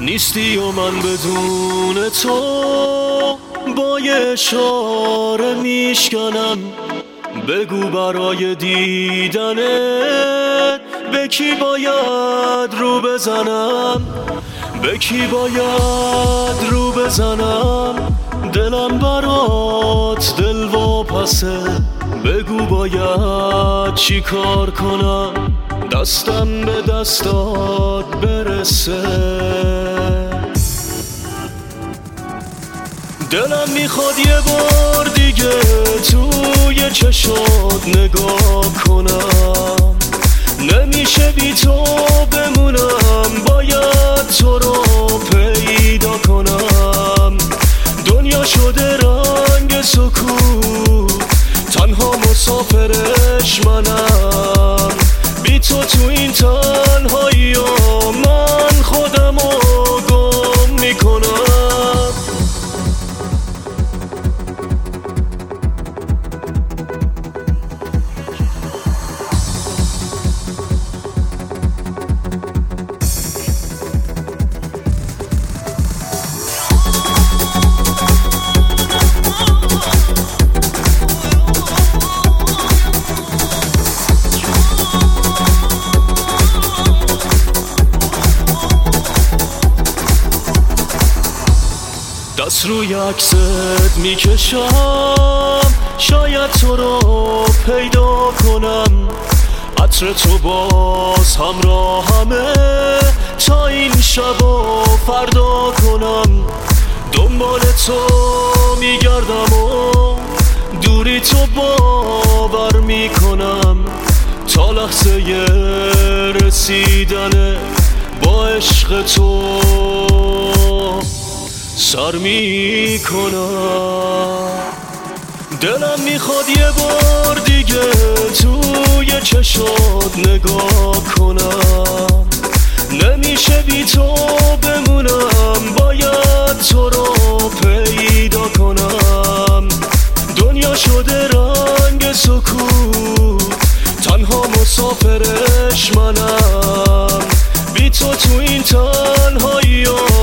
نیستی و من بدون تو با یه اشاره میشکنم. بگو برای دیدنت به کی باید رو بزنم، به کی باید رو بزنم. دلم برات دل واپسه، بگو باید چی کار کنم دستم به دستات برسه. دلم میخواد یه بار دیگه توی چشات نگاه کنم. نمیشه بی تو بمونم، باید تو رو پیدا کنم. دنیا شده رنگ سکوت، تنها مسافرش منم. بی تو این تنهایی من خودم رو گم میکنم. دست روی عکست میکشم، شاید تو رو پیدا کنم. عطر تو باز همراهمه تا این شب و فردا کنم. دنبال تو میگردم و دوری تو باور میکنم. تا لحظه رسیدن با عشق تو سر میکنم. دلم میخواد یه بار دیگه توی چشات نگاه کنم. نمیشه بی تو بمونم، باید تو رو پیدا کنم. دنیا شده رنگ سکوت، تنها مسافرش منم. بی تو این تنهایی